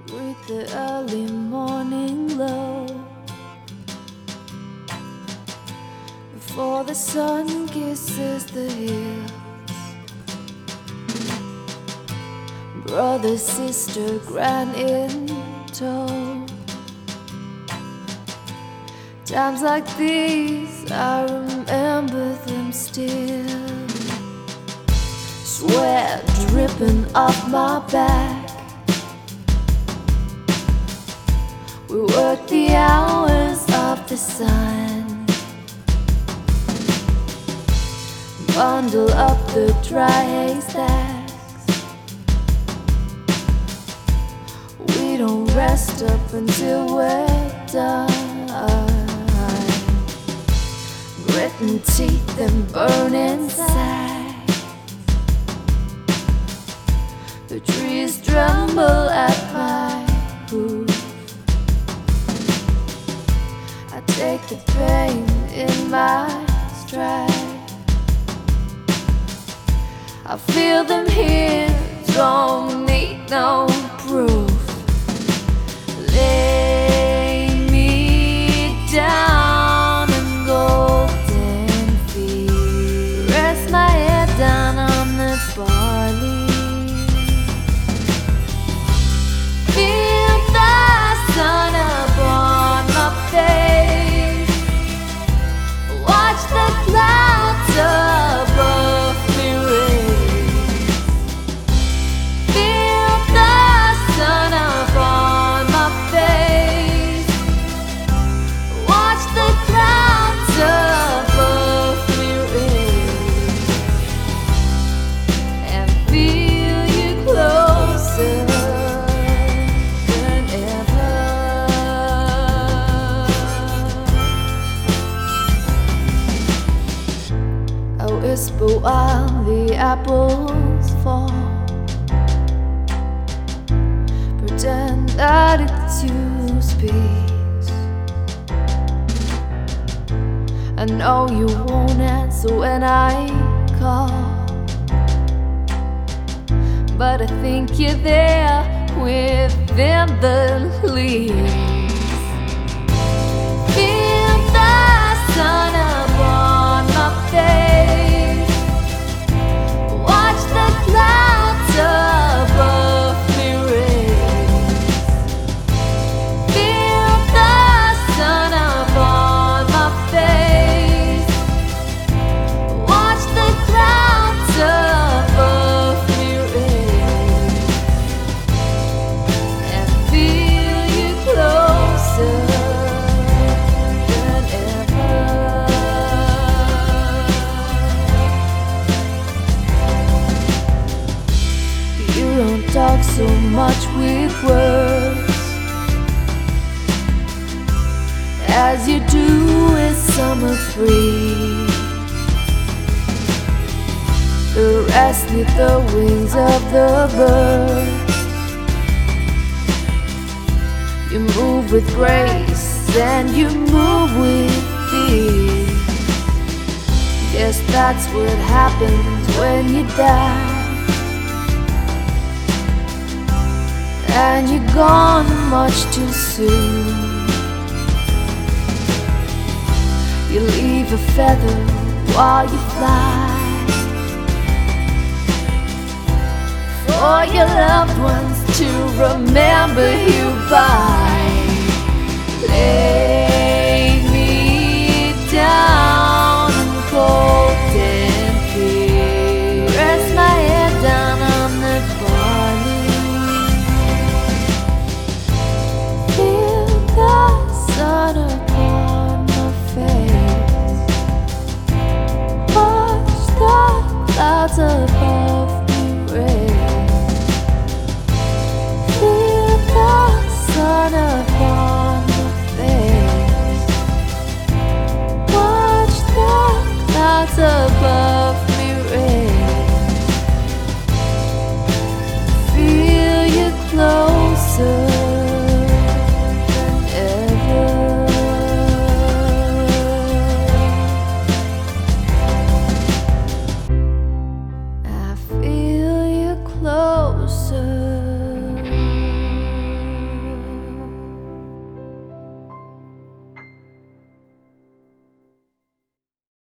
With the early morning glow, before the sun kisses the hills, brother, sister, grand in tow. Times like these, I remember them still. Sweat dripping off my back. We work the hours of the sun, bundle up the dry haystacks. We don't rest up until we're done. Gritting teeth and burning sides. The trees tremble at my hoof. I take the pain in my stride. I feel them here, don't need no proof. Lay me down in golden feet. Rest my head down on the barley. Feel the sun upon my face. Watch the clouds above me race. Feel the sun upon my face. Watch the clouds above me race. And feel you closer than ever. I whisper while the apples fall. Pretend that it's you speaks. I know you won't answer when I call, but I think you're there within the leaves. Feel the sun upon my face. Watch the clouds above me race. Feel the sun upon my face. Watch the clouds above me race. And feel you closer than ever. You don't talk so much with words as you do with summer free. The rest neath the wings of the birds. You move with grace and you move with ease. Guess that's what happens when you die. And you're gone much too soon. You leave a feather while you fly, for your loved ones to remember you by. Lay me down in golden feet. Rest my head down on the barley. Feel the sun upon my face. Watch the clouds above me race. Feel the sun upon my face. Watch the clouds above